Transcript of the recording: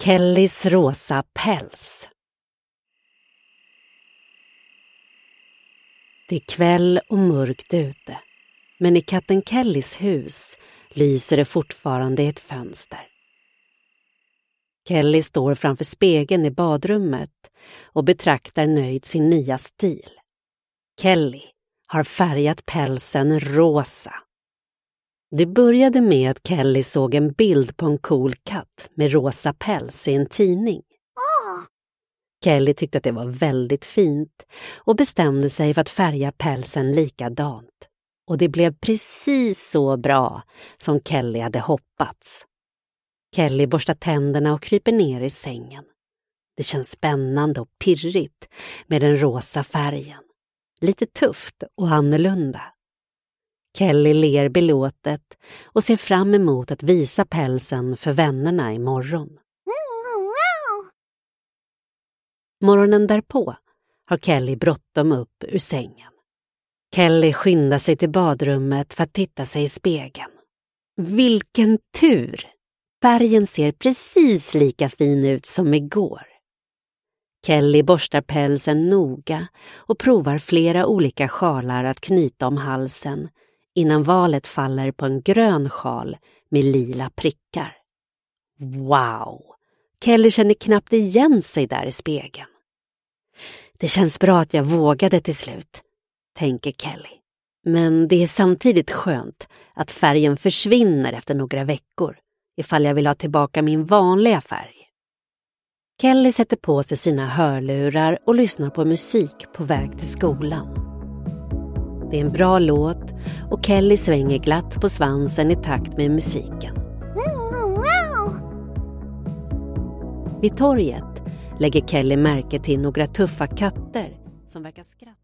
Kellys rosa päls. Det är kväll och mörkt ute, men i katten Kellys hus lyser det fortfarande i ett fönster. Kelly står framför spegeln i badrummet och betraktar nöjd sin nya stil. Kelly har färgat pälsen rosa. Det började med att Kelly såg en bild på en cool katt med rosa päls i en tidning. Kelly tyckte att det var väldigt fint och bestämde sig för att färga pälsen likadant. Och det blev precis så bra som Kelly hade hoppats. Kelly borstar tänderna och kryper ner i sängen. Det känns spännande och pirrigt med den rosa färgen. Lite tufft och annorlunda. Kelly ler belåtet och ser fram emot att visa pälsen för vännerna imorgon. Morgonen därpå har Kelly bråttom upp ur sängen. Kelly skyndar sig till badrummet för att titta sig i spegeln. Vilken tur! Färgen ser precis lika fin ut som igår. Kelly borstar pälsen noga och provar flera olika sjalar att knyta om halsen innan valet faller på en grön sjal med lila prickar. Wow! Kelly känner knappt igen sig där i spegeln. Det känns bra att jag vågade till slut, tänker Kelly. Men det är samtidigt skönt att färgen försvinner efter några veckor ifall jag vill ha tillbaka min vanliga färg. Kelly sätter på sig sina hörlurar och lyssnar på musik på väg till skolan. Det är en bra låt och Kelly svänger glatt på svansen i takt med musiken. Vid torget lägger Kelly märke till några tuffa katter som verkar skratta.